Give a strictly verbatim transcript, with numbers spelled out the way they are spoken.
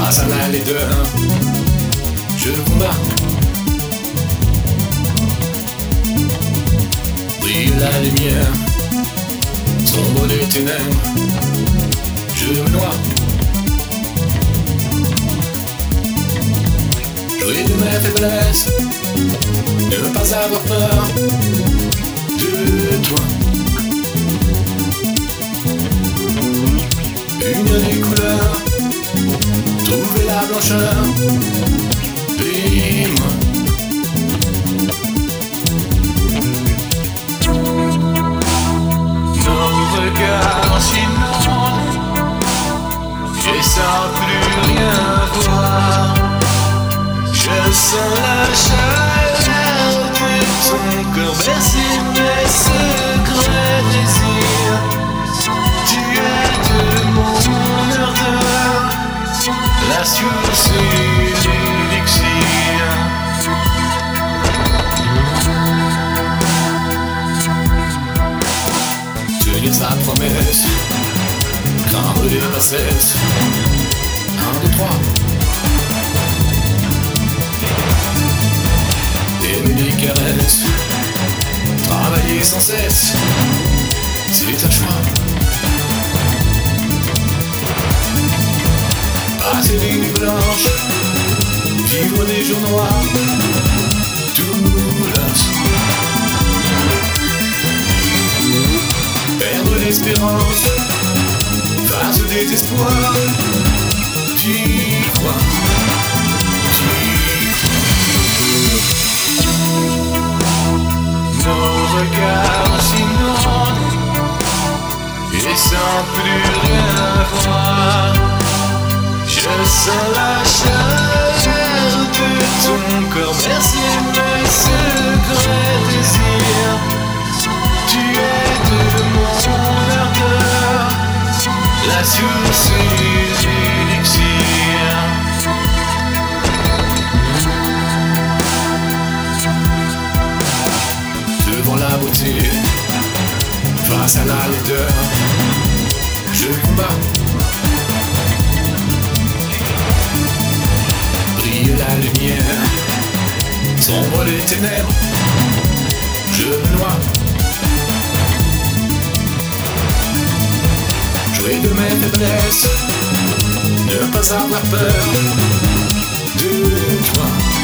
Face à la laideur, je combats. Brille la lumière, sombre les ténèbres, je me noie. Jouer de mes faiblesses, ne pas avoir peur de toi. Une des couleurs, trouver la blancheur, et moi. Nos regards s'inondent, et sans plus rien voir. Je sens la chaleur de ton corps bercer mes secrets désirs. Tu es de mon ardeur, la source et l'élixir. Tenir sa promesse, craindre les bassesses. Un, deux, trois. Aimer les caresses, travailler sans cesse, c'est un choix. Passer des nuits blanches, vivre des jours noirs, tout lasse. Perdre l'espérance, face au désespoir, j'y crois, j'y crois. Nos regards s'inondent, et sans plus rien voir. Je sens la chaleur de ton corps bercer mes secrets désirs. Tu es de mon ardeur, la source et l'élixir. Devant la beauté, face à la laideur, je combats. Brille la lumière, sombre les ténèbres, je me noie. Jouer de mes faiblesses, ne pas avoir peur de toi.